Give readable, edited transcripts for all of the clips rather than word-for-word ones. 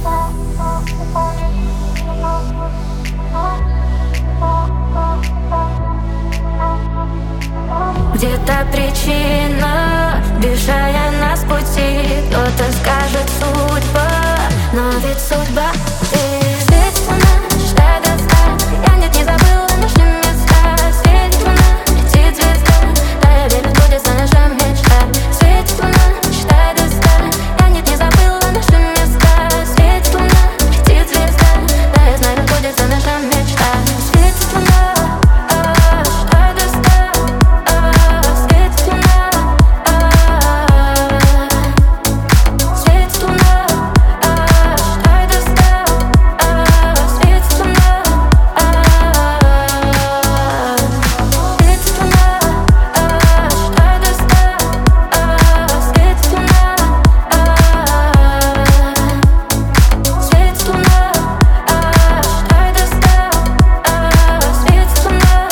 Где-то причина, бежая нас с пути. Кто-то скажет судьба, но ведь судьба ты. Светит луна, считай до 100. Я нет, не забыла наши места. Светит луна, летит звезда. Да, я верю, сбудется наша мечта. Светит луна, считай до 100. Я нет, не забыла наши места. Светит луна, летит звезда. Да, я знаю, сбудется наша мечта. Светит луна, считай до 100. Светит луна, считай до 100. Светит луна, светит луна, считай до 100. Светит луна, светит луна, считай до 100. Светит луна.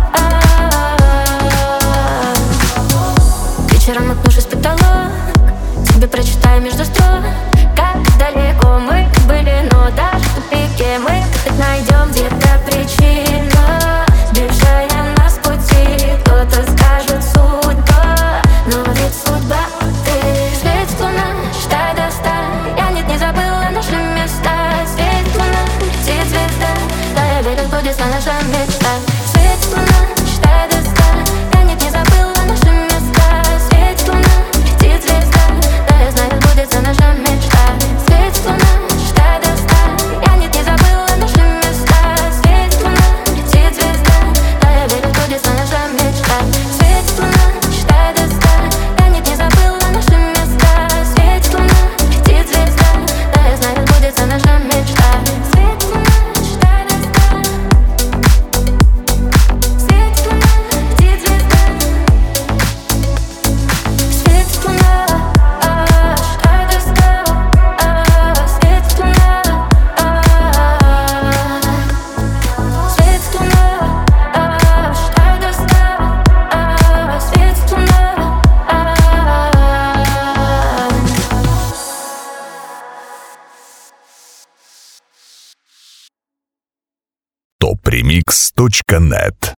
Вечером, наткнувшись в потолок, тебе прочитаю между строк, как далеко мы были, но даже в тупике мы опять найдем где-то причину, сбившая нас с пути. Кто-то скажет судьба, но ведь судьба ты. Светит луна, считай до 100. Я нет, не забыла наши места. Светит луна, летит звезда. Да, я верю, сбудется наша мечта. Светит луна, считай до 100. Я нет, не забыла наши места. Светит луна, летит звезда. Да, я знаю, сбудется наша мечта. Светит луна, считай до 100. Я нет, не забыла наши места. Светит луна, летит звезда. Да, я верю, сбудется наша мечта. Светит луна, считай до 100. Я нет, не забыла наши места. Светит луна, летит звезда. Да, я знаю, сбудется наша мечта. Светит луна, считай до 100. Светит луна, летит звезда. Светит луна, считай до 100. Светит луна, светит луна, считай до 100. Светит луна. Topremix.net